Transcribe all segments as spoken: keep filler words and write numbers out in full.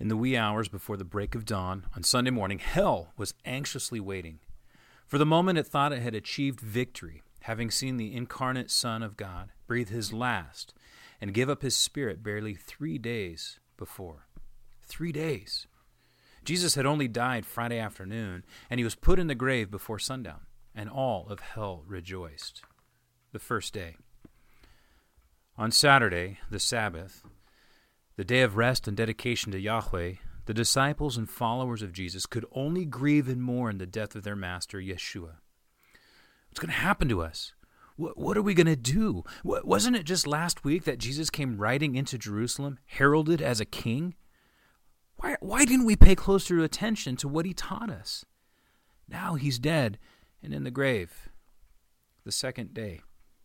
In the wee hours before the break of dawn on Sunday morning, hell was anxiously waiting. For the moment it thought it had achieved victory, having seen the incarnate Son of God breathe his last and give up his spirit barely three days before. Three days. Jesus had only died Friday afternoon, and he was put in the grave before sundown, and all of hell rejoiced. The first day. On Saturday, the Sabbath, the day of rest and dedication to Yahweh, the disciples and followers of Jesus could only grieve and mourn the death of their master, Yeshua. What's going to happen to us? What, what are we going to do? What, wasn't it just last week that Jesus came riding into Jerusalem, heralded as a king? Why, why didn't we pay closer attention to what he taught us? Now he's dead and in the grave. The second day.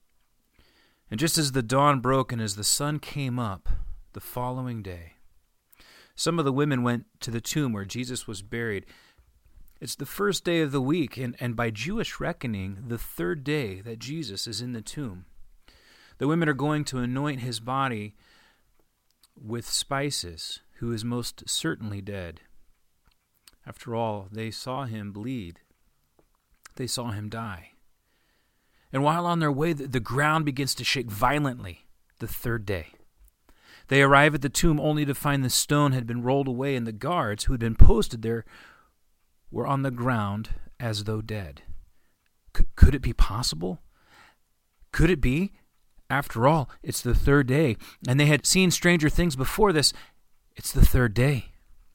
And just as the dawn broke and as the sun came up the following day, some of the women went to the tomb where Jesus was buried. It's the first day of the week, and, and by Jewish reckoning, the third day that Jesus is in the tomb. The women are going to anoint his body with spices, who is most certainly dead. After all, they saw him bleed. They saw him die. And while on their way, the ground begins to shake violently the third day. They arrive at the tomb only to find the stone had been rolled away, and the guards who had been posted there were on the ground as though dead. C- could it be possible? Could it be? After all, it's the third day, and they had seen stranger things before this. It's the third day.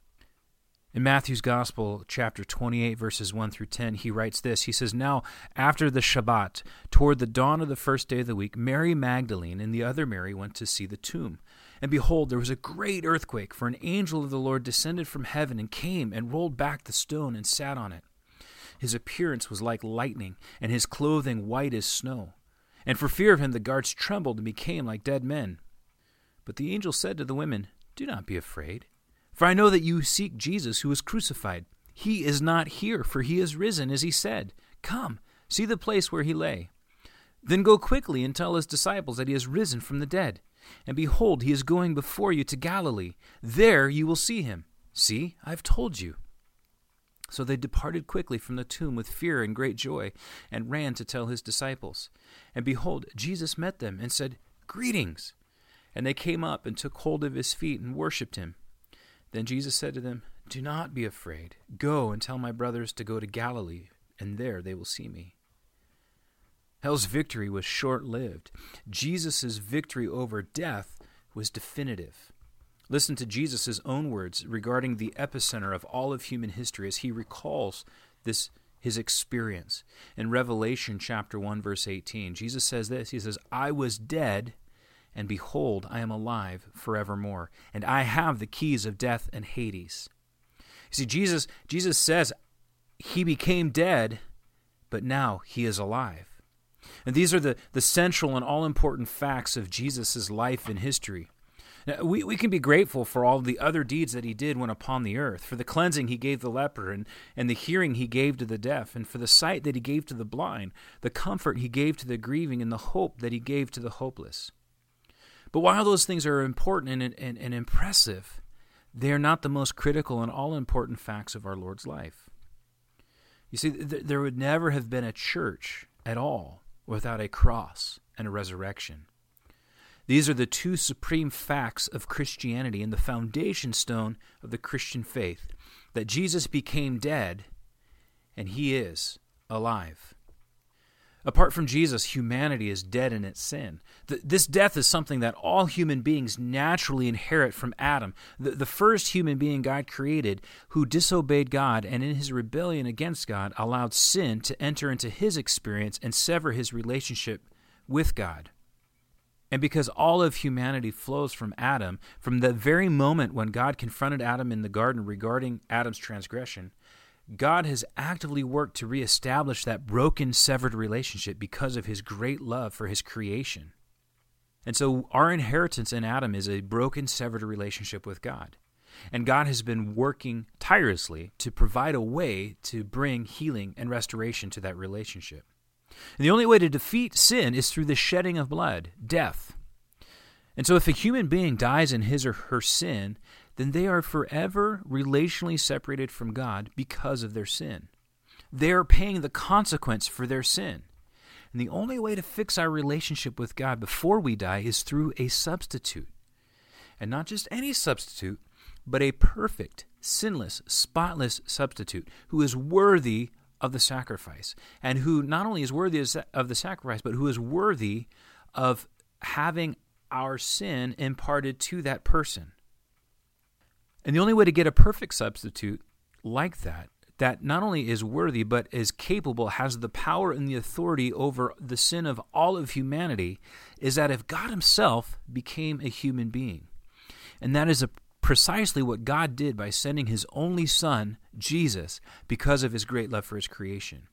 In Matthew's Gospel, chapter twenty-eight, verses one through ten, he writes this. He says, "Now, after the Shabbat, toward the dawn of the first day of the week, Mary Magdalene and the other Mary went to see the tomb. And behold, there was a great earthquake, for an angel of the Lord descended from heaven and came and rolled back the stone and sat on it. His appearance was like lightning, and his clothing white as snow. And for fear of him the guards trembled and became like dead men. But the angel said to the women, 'Do not be afraid. For I know that you seek Jesus who was crucified. He is not here, for he is risen, as he said. Come, see the place where he lay. Then go quickly and tell his disciples that he is risen from the dead. And behold, he is going before you to Galilee. There you will see him. See, I have told you.' So they departed quickly from the tomb with fear and great joy, and ran to tell his disciples. And behold, Jesus met them and said, 'Greetings.' And they came up and took hold of his feet and worshipped him. Then Jesus said to them, 'Do not be afraid. Go and tell my brothers to go to Galilee, and there they will see me.'" Hell's victory was short-lived. Jesus' victory over death was definitive. Listen to Jesus' own words regarding the epicenter of all of human history as he recalls this his experience. In Revelation chapter one, verse eighteen, Jesus says this. He says, "I was dead, and behold, I am alive forevermore, and I have the keys of death and Hades." You see, Jesus, Jesus says he became dead, but now he is alive. And these are the, the central and all-important facts of Jesus' life and history. Now, we, we can be grateful for all the other deeds that he did when upon the earth, for the cleansing he gave the leper, and, and the hearing he gave to the deaf, and for the sight that he gave to the blind, the comfort he gave to the grieving, and the hope that he gave to the hopeless. But while those things are important and, and, and impressive, they are not the most critical and all-important facts of our Lord's life. You see, th- there would never have been a church at all without a cross and a resurrection. These are the two supreme facts of Christianity and the foundation stone of the Christian faith, that Jesus became dead and he is alive. Apart from Jesus, humanity is dead in its sin. This death is something that all human beings naturally inherit from Adam, the, the first human being God created, who disobeyed God and in his rebellion against God allowed sin to enter into his experience and sever his relationship with God. And because all of humanity flows from Adam, from the very moment when God confronted Adam in the garden regarding Adam's transgression, God has actively worked to reestablish that broken, severed relationship because of his great love for his creation. And so our inheritance in Adam is a broken, severed relationship with God. And God has been working tirelessly to provide a way to bring healing and restoration to that relationship. And the only way to defeat sin is through the shedding of blood, death. And so if a human being dies in his or her sin, then they are forever relationally separated from God because of their sin. They are paying the consequence for their sin. And the only way to fix our relationship with God before we die is through a substitute. And not just any substitute, but a perfect, sinless, spotless substitute who is worthy of the sacrifice, and who not only is worthy of the sacrifice, but who is worthy of having our sin imparted to that person. And the only way to get a perfect substitute like that, that not only is worthy, but is capable, has the power and the authority over the sin of all of humanity, is that if God himself became a human being. And that is a precisely what God did by sending his only Son, Jesus, because of his great love for his creation.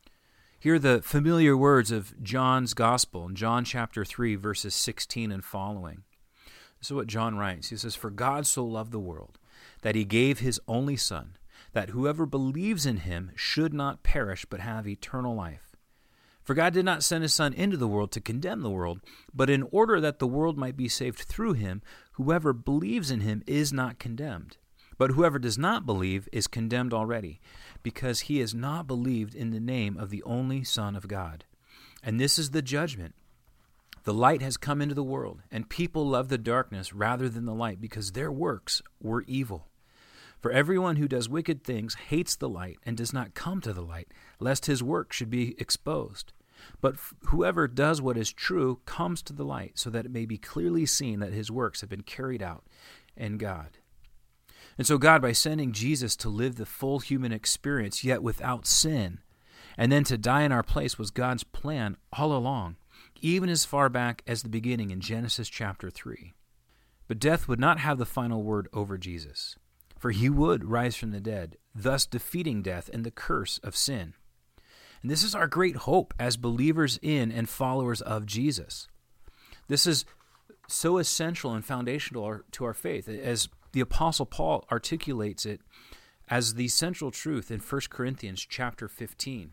Hear the familiar words of John's Gospel in John chapter three, verses sixteen and following. This is what John writes. He says, "For God so loved the world, that he gave his only Son, that whoever believes in him should not perish, but have eternal life. For God did not send his Son into the world to condemn the world, but in order that the world might be saved through him, whoever believes in him is not condemned. But whoever does not believe is condemned already, because he has not believed in the name of the only Son of God. And this is the judgment. The light has come into the world, and people love the darkness rather than the light, because their works were evil. For everyone who does wicked things hates the light and does not come to the light, lest his work should be exposed. But whoever does what is true comes to the light, so that it may be clearly seen that his works have been carried out in God." And so God, by sending Jesus to live the full human experience, yet without sin, and then to die in our place, was God's plan all along, even as far back as the beginning in Genesis chapter three. But death would not have the final word over Jesus, for he would rise from the dead, thus defeating death and the curse of sin. And this is our great hope as believers in and followers of Jesus. This is so essential and foundational to our faith, as the Apostle Paul articulates it as the central truth in First Corinthians chapter fifteen.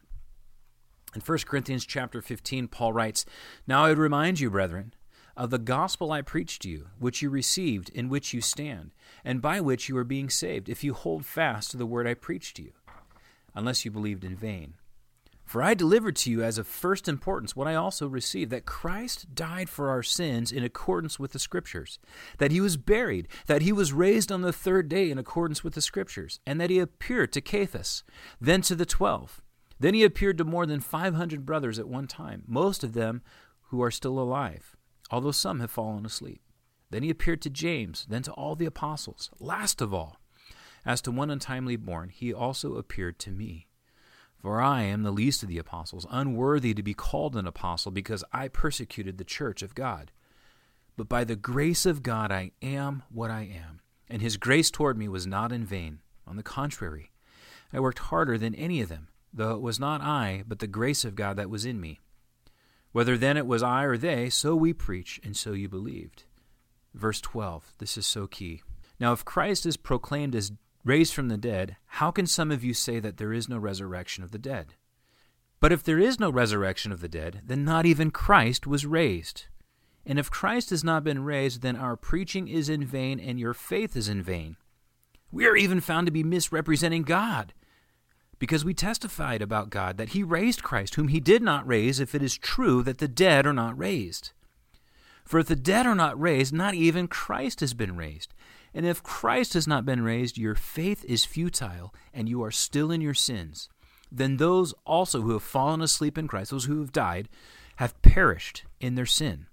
In First Corinthians chapter fifteen, Paul writes, "Now I would remind you, brethren, of the gospel I preached to you, which you received, in which you stand, and by which you are being saved, if you hold fast to the word I preached to you, unless you believed in vain. For I delivered to you as of first importance what I also received, that Christ died for our sins in accordance with the Scriptures, that he was buried, that he was raised on the third day in accordance with the Scriptures, and that he appeared to Cephas, then to the twelve. Then he appeared to more than five hundred brothers at one time, most of them who are still alive, although some have fallen asleep. Then he appeared to James, then to all the apostles. Last of all, as to one untimely born, he also appeared to me. For I am the least of the apostles, unworthy to be called an apostle, because I persecuted the church of God. But by the grace of God I am what I am, and his grace toward me was not in vain. On the contrary, I worked harder than any of them, though it was not I, but the grace of God that was in me. Whether then it was I or they, so we preach, and so you believed." Verse twelve, this is so key. "Now if Christ is proclaimed as raised from the dead, how can some of you say that there is no resurrection of the dead? But if there is no resurrection of the dead, then not even Christ was raised. And if Christ has not been raised, then our preaching is in vain and your faith is in vain. We are even found to be misrepresenting God, because we testified about God that he raised Christ, whom he did not raise, if it is true that the dead are not raised. For if the dead are not raised, not even Christ has been raised. And if Christ has not been raised, your faith is futile, and you are still in your sins. Then those also who have fallen asleep in Christ, those who have died, have perished in their sin."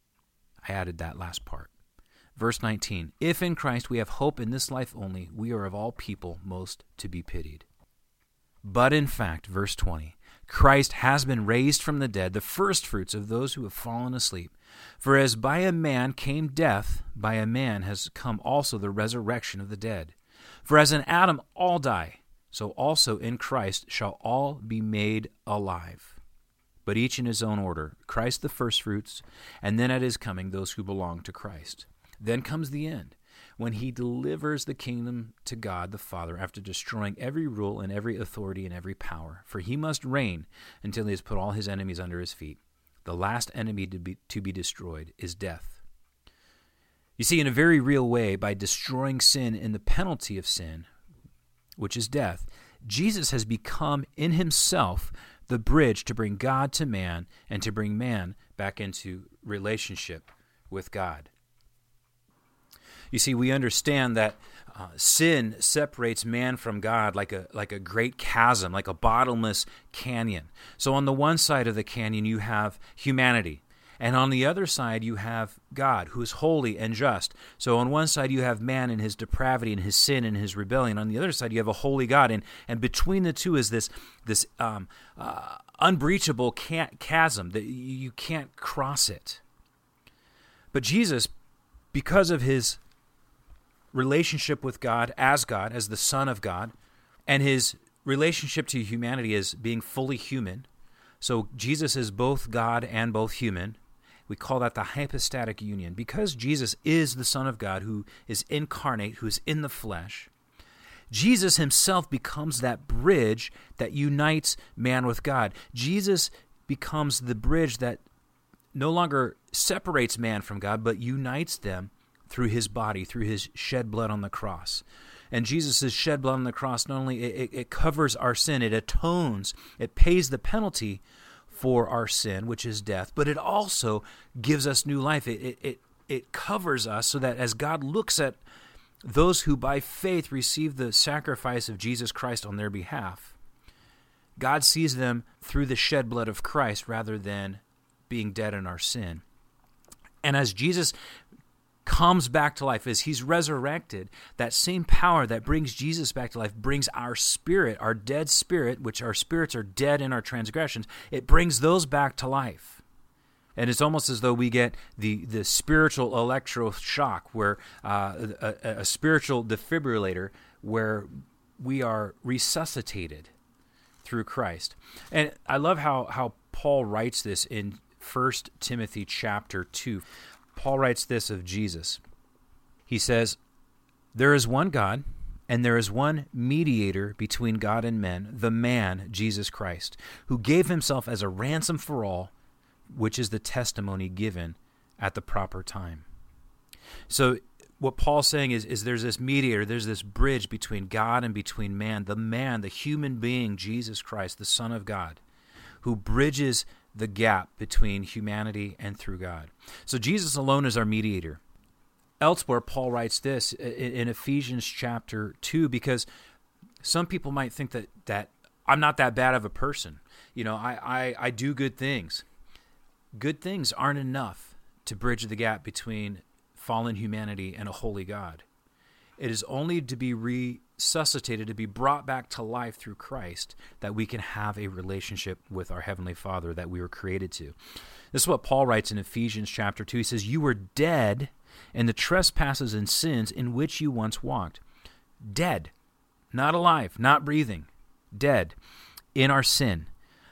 I added that last part. Verse nineteen, "If in Christ we have hope in this life only, we are of all people most to be pitied. But in fact," verse twenty, "Christ has been raised from the dead, the firstfruits of those who have fallen asleep. For as by a man came death, by a man has come also the resurrection of the dead. For as in Adam all die, so also in Christ shall all be made alive. But each in his own order, Christ the firstfruits, and then at his coming those who belong to Christ. Then comes the end, when he delivers the kingdom to God the Father after destroying every rule and every authority and every power. For he must reign until he has put all his enemies under his feet. The last enemy to be, to be destroyed is death." You see, in a very real way, by destroying sin and the penalty of sin, which is death, Jesus has become in himself the bridge to bring God to man and to bring man back into relationship with God. You see, we understand that uh, sin separates man from God like a like a great chasm, like a bottomless canyon. So on the one side of the canyon, you have humanity. And on the other side, you have God, who is holy and just. So on one side, you have man and his depravity and his sin and his rebellion. On the other side, you have a holy God. And, and between the two is this, this um, uh, unbreachable chasm that you can't cross it. But Jesus, because of his relationship with God as God, as the Son of God, and his relationship to humanity as being fully human, so Jesus is both God and both human. We call that the hypostatic union. Because Jesus is the Son of God who is incarnate, who is in the flesh, Jesus himself becomes that bridge that unites man with God. Jesus becomes the bridge that no longer separates man from God, but unites them through his body, through his shed blood on the cross. And Jesus' shed blood on the cross, not only it, it covers our sin, it atones, it pays the penalty for our sin, which is death, but it also gives us new life. It, it, it, it covers us so that as God looks at those who by faith receive the sacrifice of Jesus Christ on their behalf, God sees them through the shed blood of Christ rather than being dead in our sin. And as Jesus comes back to life, as he's resurrected, that same power that brings Jesus back to life brings our spirit, our dead spirit, which our spirits are dead in our transgressions, it brings those back to life. And it's almost as though we get the, the spiritual electroshock, where uh, a, a spiritual defibrillator, where we are resuscitated through Christ. And I love how, how Paul writes this in First Timothy chapter two. Paul writes this of Jesus. He says, "There is one God, and there is one mediator between God and men, the man, Jesus Christ, who gave himself as a ransom for all, which is the testimony given at the proper time." So what Paul's saying is, is there's this mediator, there's this bridge between God and between man, the man, the human being, Jesus Christ, the Son of God, who bridges the gap between humanity and through God. So Jesus alone is our mediator. Elsewhere, Paul writes this in Ephesians chapter two, because some people might think that, that I'm not that bad of a person. You know, I, I, I do good things. Good things aren't enough to bridge the gap between fallen humanity and a holy God. It is only to be resuscitated, to be brought back to life through Christ, that we can have a relationship with our Heavenly Father that we were created to. This is what Paul writes in Ephesians chapter two. He says, "You were dead in the trespasses and sins in which you once walked." Dead. Not alive, not breathing. Dead in our sin,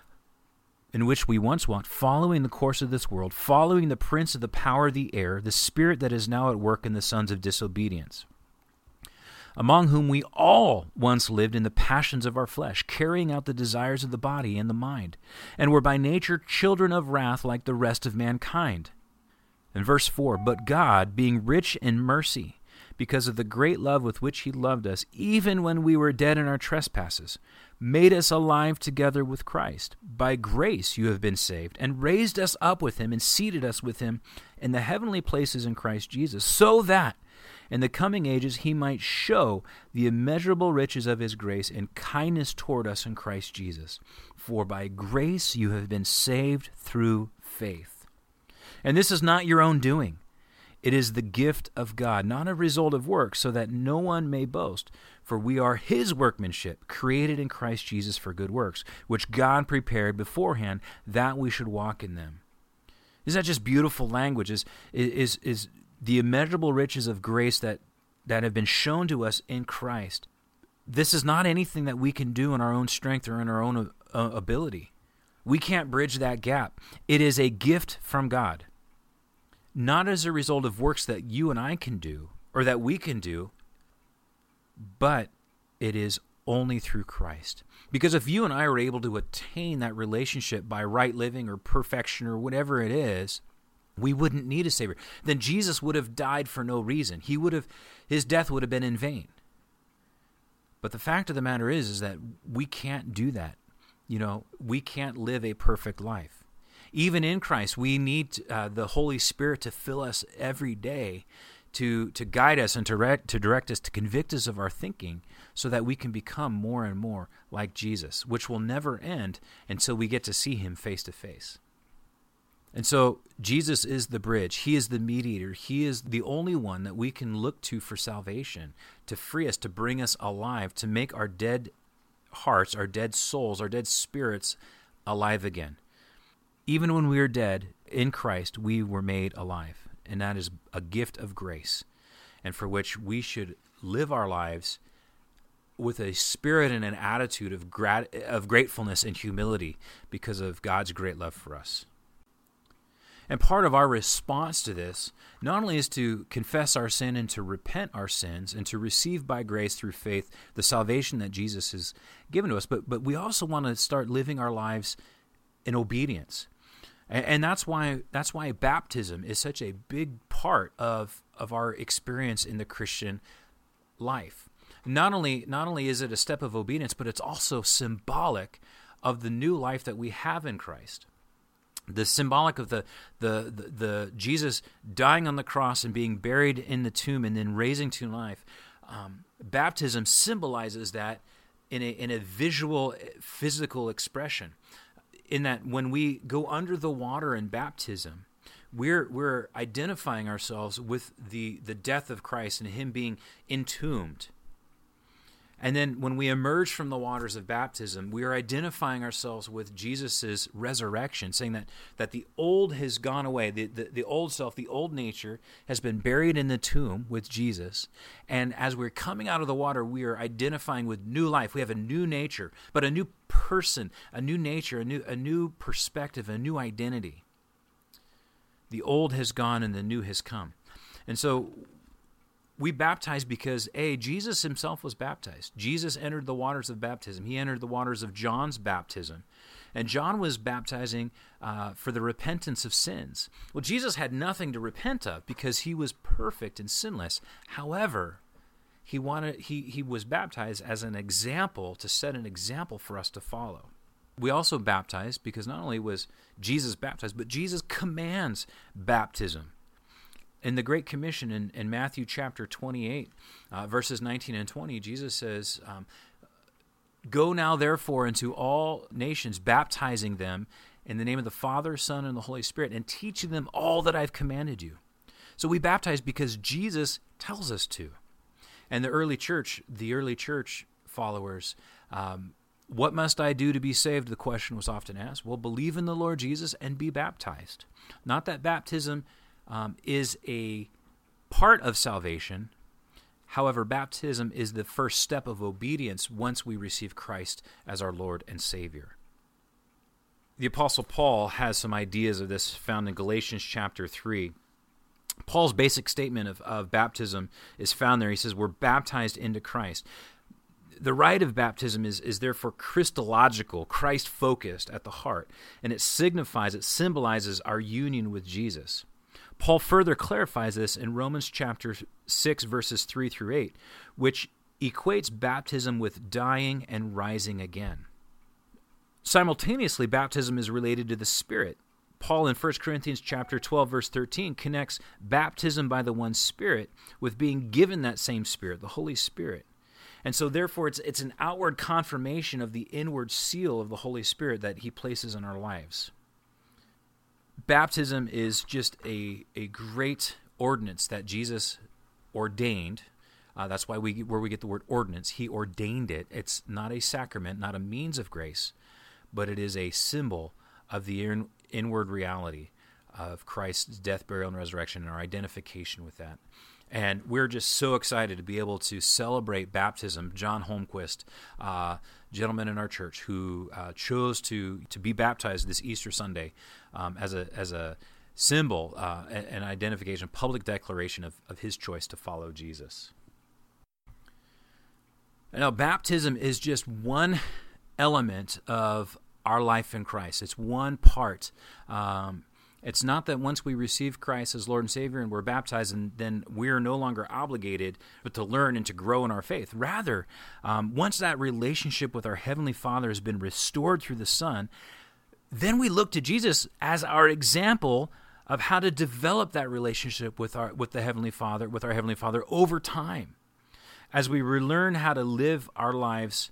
in which we once walked, following the course of this world, following the prince of the power of the air, the spirit that is now at work in the sons of disobedience, among whom we all once lived in the passions of our flesh, carrying out the desires of the body and the mind, and were by nature children of wrath like the rest of mankind. In verse four, "But God, being rich in mercy, because of the great love with which he loved us, even when we were dead in our trespasses, made us alive together with Christ. By grace you have been saved, and raised us up with him, and seated us with him in the heavenly places in Christ Jesus, so that in the coming ages he might show the immeasurable riches of his grace and kindness toward us in Christ Jesus. For by grace you have been saved through faith. And this is not your own doing. It is the gift of God, not a result of works, so that no one may boast. For we are his workmanship, created in Christ Jesus for good works, which God prepared beforehand that we should walk in them." Isn't that just beautiful language? Is, is, is the immeasurable riches of grace that, that have been shown to us in Christ. This is not anything that we can do in our own strength or in our own uh, ability. We can't bridge that gap. It is a gift from God, not as a result of works that you and I can do or that we can do, but it is only through Christ. Because if you and I are able to attain that relationship by right living or perfection or whatever it is, we wouldn't need a Savior. Then Jesus would have died for no reason. He would have, his death would have been in vain. But the fact of the matter is, is that we can't do that. You know, we can't live a perfect life. Even in Christ, we need uh, the Holy Spirit to fill us every day, to to guide us and to direct, to direct us, to convict us of our thinking, so that we can become more and more like Jesus, which will never end until we get to see him face to face. And so Jesus is the bridge. He is the mediator. He is the only one that we can look to for salvation, to free us, to bring us alive, to make our dead hearts, our dead souls, our dead spirits alive again. Even when we are dead, in Christ, we were made alive. And that is a gift of grace, and for which we should live our lives with a spirit and an attitude of grat- of gratefulness and humility because of God's great love for us. And part of our response to this not only is to confess our sin and to repent our sins and to receive by grace through faith the salvation that Jesus has given to us, but but we also want to start living our lives in obedience. And, and that's why that's why baptism is such a big part of of our experience in the Christian life. Not only not only is it a step of obedience, but it's also symbolic of the new life that we have in Christ. The symbolic of the, the the the Jesus dying on the cross and being buried in the tomb and then raising to life. Um, baptism symbolizes that in a in a visual, physical expression. In that when we go under the water in baptism, we're we're identifying ourselves with the the death of Christ and him being entombed. And then when we emerge from the waters of baptism, we are identifying ourselves with Jesus' resurrection, saying that, that the old has gone away, the, the, the old self, the old nature has been buried in the tomb with Jesus. And as we're coming out of the water, we are identifying with new life. We have a new nature, but a new person, a new nature, a new, a new perspective, a new identity. The old has gone and the new has come. And so we baptize because, A, Jesus himself was baptized. Jesus entered the waters of baptism. He entered the waters of John's baptism. And John was baptizing uh, for the repentance of sins. Well, Jesus had nothing to repent of because he was perfect and sinless. However, he wanted he he was baptized as an example, to set an example for us to follow. We also baptize because not only was Jesus baptized, but Jesus commands baptism. In the Great Commission in, in Matthew chapter twenty-eight, uh, verses nineteen and twenty, Jesus says, um, "Go now therefore into all nations, baptizing them in the name of the Father, Son, and the Holy Spirit, and teaching them all that I've commanded you." So we baptize because Jesus tells us to. And the early church, the early church followers, um, what must I do to be saved? The question was often asked. Well, believe in the Lord Jesus and be baptized. Not that baptism Um, is a part of salvation. However, baptism is the first step of obedience once we receive Christ as our Lord and Savior. The Apostle Paul has some ideas of this found in Galatians chapter three. Paul's basic statement of, of baptism is found there. He says, we're baptized into Christ. The rite of baptism is, is therefore Christological, Christ-focused at the heart, and it signifies, it symbolizes our union with Jesus. Paul further clarifies this in Romans chapter six, verses three through eight, which equates baptism with dying and rising again. Simultaneously, baptism is related to the Spirit. Paul in First Corinthians chapter twelve, verse thirteen, connects baptism by the one Spirit with being given that same Spirit, the Holy Spirit. And so therefore, it's, it's an outward confirmation of the inward seal of the Holy Spirit that he places in our lives. Baptism is just a, a great ordinance that Jesus ordained. Uh, that's why we where we get the word ordinance. He ordained it. It's not a sacrament, not a means of grace, but it is a symbol of the in, inward reality of Christ's death, burial, and resurrection, and our identification with that. And we're just so excited to be able to celebrate baptism. John Holmquist, uh, gentleman in our church who uh, chose to to be baptized this Easter Sunday um, as a as a symbol, uh, an identification, public declaration of, of his choice to follow Jesus. Now, baptism is just one element of our life in Christ. It's one part. Um, It's not that once we receive Christ as Lord and Savior and we're baptized, and then we're no longer obligated but to learn and to grow in our faith. Rather, um, once that relationship with our Heavenly Father has been restored through the Son, then we look to Jesus as our example of how to develop that relationship with our with the Heavenly Father, with our Heavenly Father over time, as we relearn how to live our lives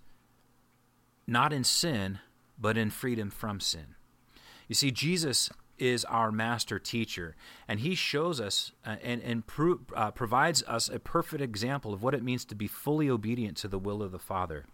not in sin, but in freedom from sin. You see, Jesus is our master teacher, and he shows us uh, and, and pro- uh, provides us a perfect example of what it means to be fully obedient to the will of the Father.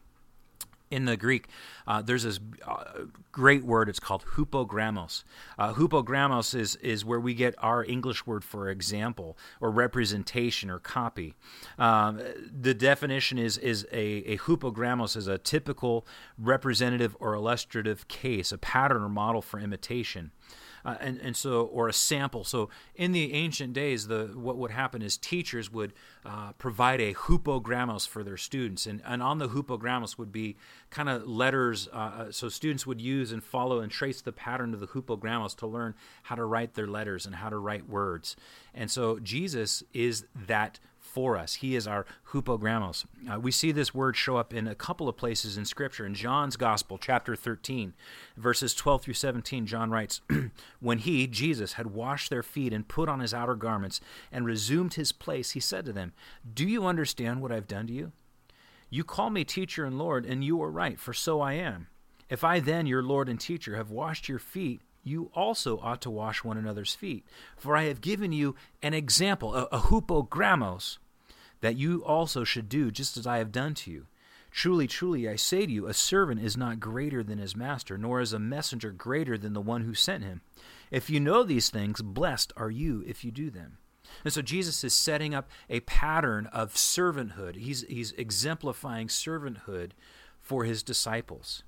In the Greek, uh, there's this uh, great word. It's called hupogrammos. Uh, hupogrammos is is where we get our English word for example or representation or copy. Um, the definition is is a, a hupogrammos is a typical representative or illustrative case, a pattern or model for imitation. Uh, and, and so, or a sample. So in the ancient days, the what would happen is teachers would uh, provide a hupogrammos for their students. And, and on the hupogrammos would be kind of letters. Uh, so students would use and follow and trace the pattern of the hupogrammos to learn how to write their letters and how to write words. And so Jesus is that for us. He is our hupogrammos. Uh, we see this word show up in a couple of places in Scripture. In John's Gospel, chapter thirteen, verses twelve through seventeen, John writes, "When he, Jesus, had washed their feet and put on his outer garments and resumed his place, he said to them, 'Do you understand what I've done to you? You call me teacher and Lord, and you are right, for so I am. If I then, your Lord and teacher, have washed your feet, you also ought to wash one another's feet. For I have given you an example, a, a hupogrammos, that you also should do just as I have done to you. Truly, truly, I say to you, a servant is not greater than his master, nor is a messenger greater than the one who sent him. If you know these things, blessed are you if you do them.'" And so Jesus is setting up a pattern of servanthood. He's, he's exemplifying servanthood for his disciples.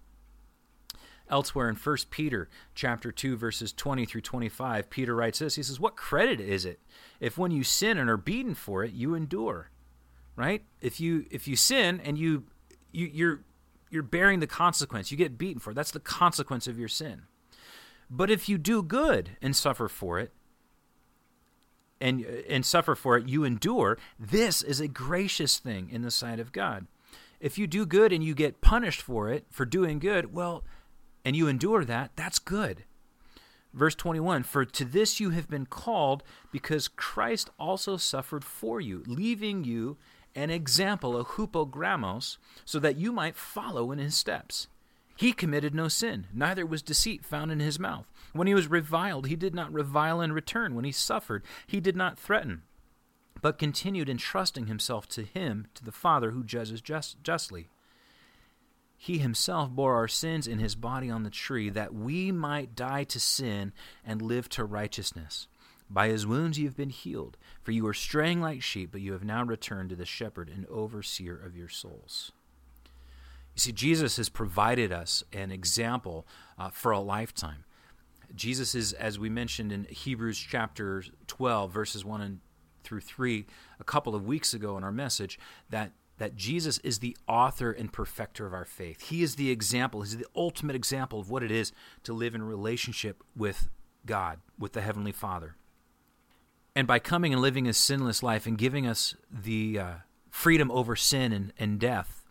Elsewhere in First Peter chapter two, verses twenty through twenty-five, Peter writes this. He says, "What credit is it if when you sin and are beaten for it, you endure?" Right? If you if you sin and you, you you're you're bearing the consequence, you get beaten for it. That's the consequence of your sin. But if you do good and suffer for it, and and suffer for it, you endure. This is a gracious thing in the sight of God. If you do good and you get punished for it, for doing good, well, and you endure that, that's good. Verse twenty-one, "For to this you have been called, because Christ also suffered for you, leaving you an example, a hupogrammos, so that you might follow in his steps. He committed no sin, neither was deceit found in his mouth. When he was reviled, he did not revile in return. When he suffered, he did not threaten, but continued entrusting himself to him, to the Father who judges just, justly. He himself bore our sins in his body on the tree, that we might die to sin and live to righteousness. By his wounds you have been healed, for you were straying like sheep, but you have now returned to the shepherd and overseer of your souls." You see, Jesus has provided us an example uh, for a lifetime. Jesus is, as we mentioned in Hebrews chapter twelve, verses one and through three, a couple of weeks ago in our message, that that Jesus is the author and perfecter of our faith. He is the example. He's the ultimate example of what it is to live in relationship with God, with the Heavenly Father. And by coming and living a sinless life and giving us the uh, freedom over sin and, and death,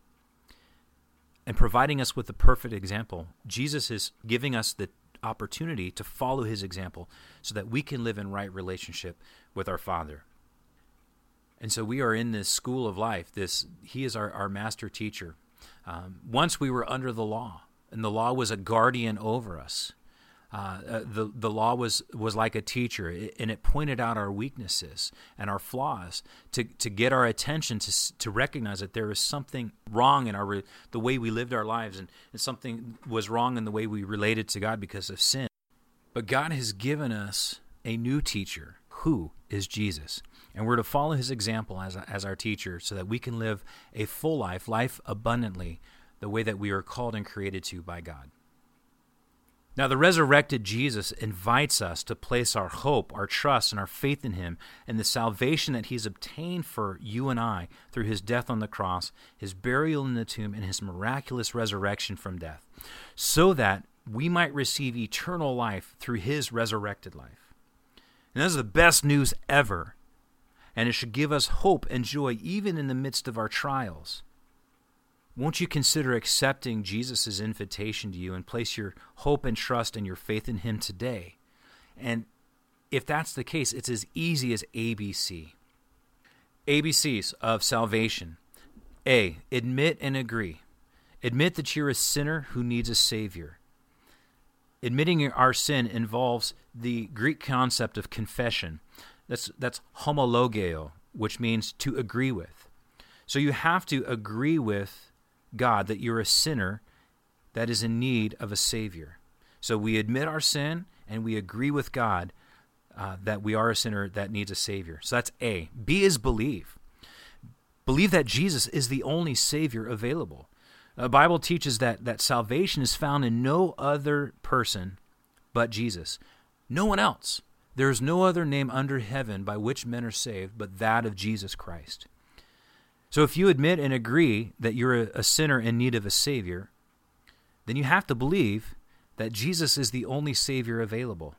and providing us with the perfect example, Jesus is giving us the opportunity to follow his example so that we can live in right relationship with our Father. And so we are in this school of life. This he is our, our master teacher. Um, once we were under the law, and the law was a guardian over us. Uh, uh, the the law was was like a teacher, it, and it pointed out our weaknesses and our flaws to to get our attention to to recognize that there is something wrong in our the way we lived our lives, and, and something was wrong in the way we related to God because of sin. But God has given us a new teacher, who is Jesus. And we're to follow his example as, as our teacher so that we can live a full life, life abundantly, the way that we are called and created to by God. Now, the resurrected Jesus invites us to place our hope, our trust, and our faith in him and the salvation that he's obtained for you and I through his death on the cross, his burial in the tomb, and his miraculous resurrection from death, so that we might receive eternal life through his resurrected life. And this is the best news ever. And it should give us hope and joy even in the midst of our trials. Won't you consider accepting Jesus' invitation to you and place your hope and trust and your faith in him today? And if that's the case, it's as easy as A B C. A B Cs of salvation. A, admit and agree. Admit that you're a sinner who needs a Savior. Admitting our sin involves the Greek concept of confession. That's, that's homologeo, which means to agree with. So you have to agree with God that you're a sinner that is in need of a Savior. So we admit our sin and we agree with God uh, that we are a sinner that needs a Savior. So that's A. B is believe. Believe that Jesus is the only Savior available. The Bible teaches that, that salvation is found in no other person but Jesus. No one else. There is no other name under heaven by which men are saved but that of Jesus Christ. So if you admit and agree that you're a, a sinner in need of a Savior, then you have to believe that Jesus is the only Savior available.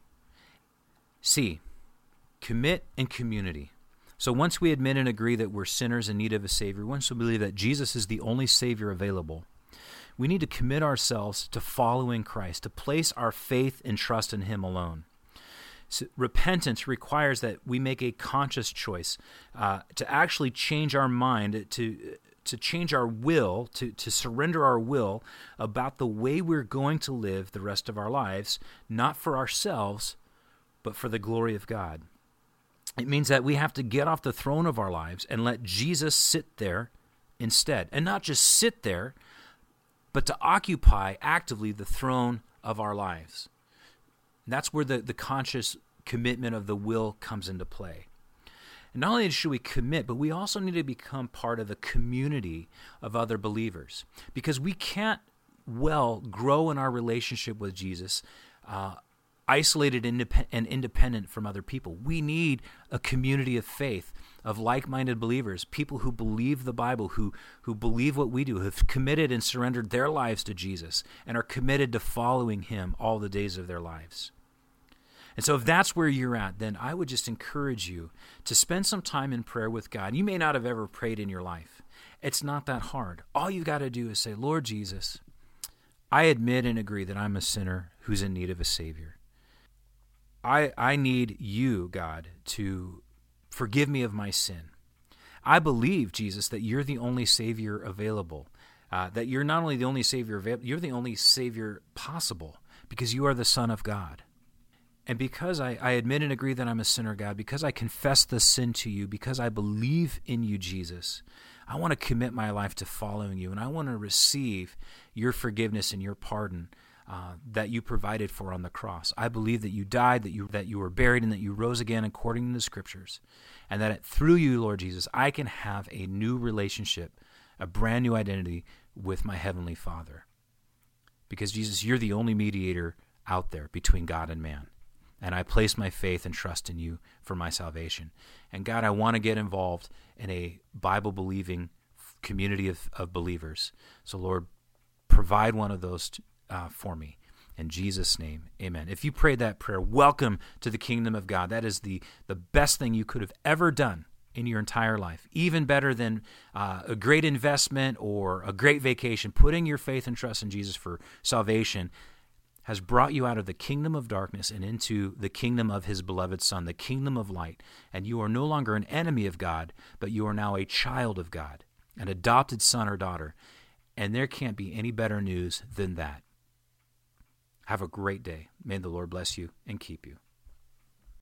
C, commit and community. So once we admit and agree that we're sinners in need of a Savior, once we believe that Jesus is the only Savior available, we need to commit ourselves to following Christ, to place our faith and trust in him alone. So repentance requires that we make a conscious choice uh, to actually change our mind, to to change our will, to, to surrender our will about the way we're going to live the rest of our lives, not for ourselves, but for the glory of God. It means that we have to get off the throne of our lives and let Jesus sit there instead. And not just sit there, but to occupy actively the throne of our lives. And that's where the, the conscious commitment of the will comes into play. And not only should we commit, but we also need to become part of a community of other believers. Because we can't well grow in our relationship with Jesus uh, isolated and independent from other people. We need a community of faith, of like-minded believers, people who believe the Bible, who, who believe what we do, who have committed and surrendered their lives to Jesus, and are committed to following him all the days of their lives. And so if that's where you're at, then I would just encourage you to spend some time in prayer with God. You may not have ever prayed in your life. It's not that hard. All you've got to do is say, Lord Jesus, I admit and agree that I'm a sinner who's in need of a Savior. I, I need you, God, to forgive me of my sin. I believe, Jesus, that you're the only Savior available, uh, that you're not only the only Savior available, you're the only Savior possible because you are the Son of God. And because I, I admit and agree that I'm a sinner, God, because I confess the sin to you, because I believe in you, Jesus, I want to commit my life to following you, and I want to receive your forgiveness and your pardon uh, that you provided for on the cross. I believe that you died, that you that you were buried, and that you rose again according to the Scriptures, and that through you, Lord Jesus, I can have a new relationship, a brand new identity with my Heavenly Father. Because, Jesus, you're the only mediator out there between God and man. And I place my faith and trust in you for my salvation. And God, I want to get involved in a Bible-believing community of, of believers. So Lord, provide one of those uh, for me. In Jesus' name, amen. If you prayed that prayer, welcome to the kingdom of God. That is the, the best thing you could have ever done in your entire life. Even better than uh, a great investment or a great vacation. Putting your faith and trust in Jesus for salvation has brought you out of the kingdom of darkness and into the kingdom of his beloved Son, the kingdom of light. And you are no longer an enemy of God, but you are now a child of God, an adopted son or daughter. And there can't be any better news than that. Have a great day. May the Lord bless you and keep you.